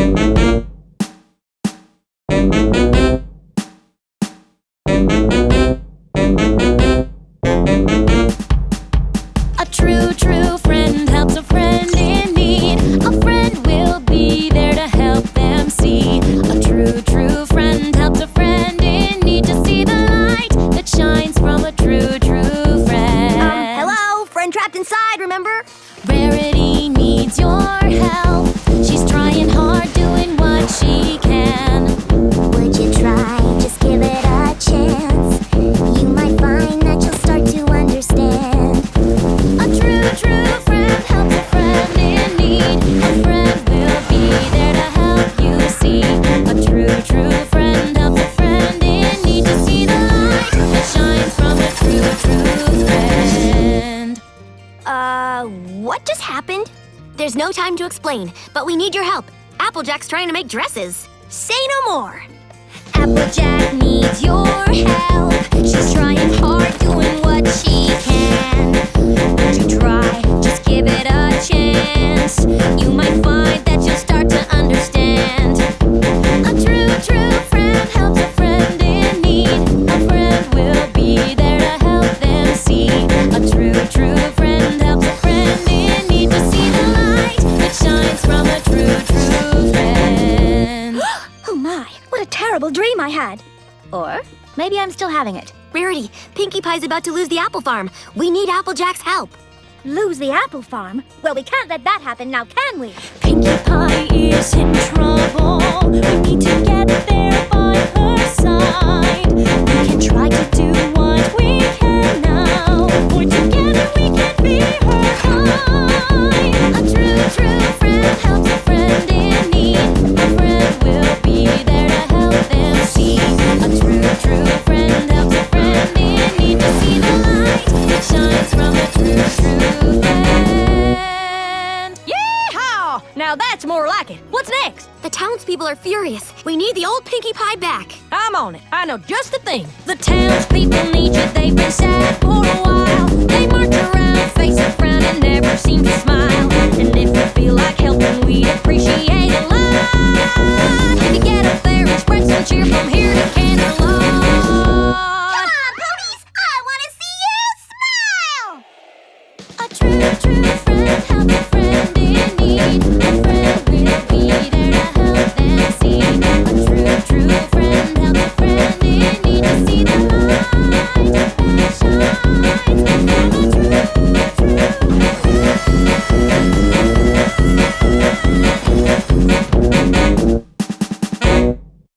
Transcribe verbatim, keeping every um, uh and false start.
A true, true friend helps a friend in need. A friend will be there to help them see. A true, true friend helps a friend in need to see the light that shines from a true, true friend. Um, hello? Friend trapped inside, remember? Rarity needs your help. She's trying hard, doing what she can. Would you try? Just give it a chance. You might find that you'll start to understand. A true, true friend helps a friend in need. A friend will be there to help you see. A true, true friend helps a friend in need to see the light that shines from a true, true friend. Uh, what just happened? There's no time to explain, but we need your help. Applejack's trying to make dresses. Say no more. Applejack needs your help. She's trying hard, doing what she can. Would you try? Just give it a chance. You might find that you'll start to understand. A true, true friend helps a friend in need. A friend will be there to help them see. A true, true friend helps a friend in need to see the light that shines from a true, true friend. Oh my, what a terrible dream I had. Or maybe I'm still having it. Rarity, Pinkie Pie's about to lose the apple farm. We need Applejack's help. Lose the apple farm? Well, we can't let that happen now, can we? Pinkie Pie is in trouble. We need to get there by her side. We can try to do what we can now. For together we can be her guide. A true, true friend helps a friend in need. A friend will be there to help them see. A true, true friend helps a friend in need to see the light that shines from a true, true friend. Yeehaw! Now that's more like it. What's next? The townspeople are furious. We need the old Pinkie Pie back. I'm on it. I know just the thing. The townspeople need you, they've been sad for a while. They march around, face a frown, and never seem to smile. And if you feel like helping, we'd appreciate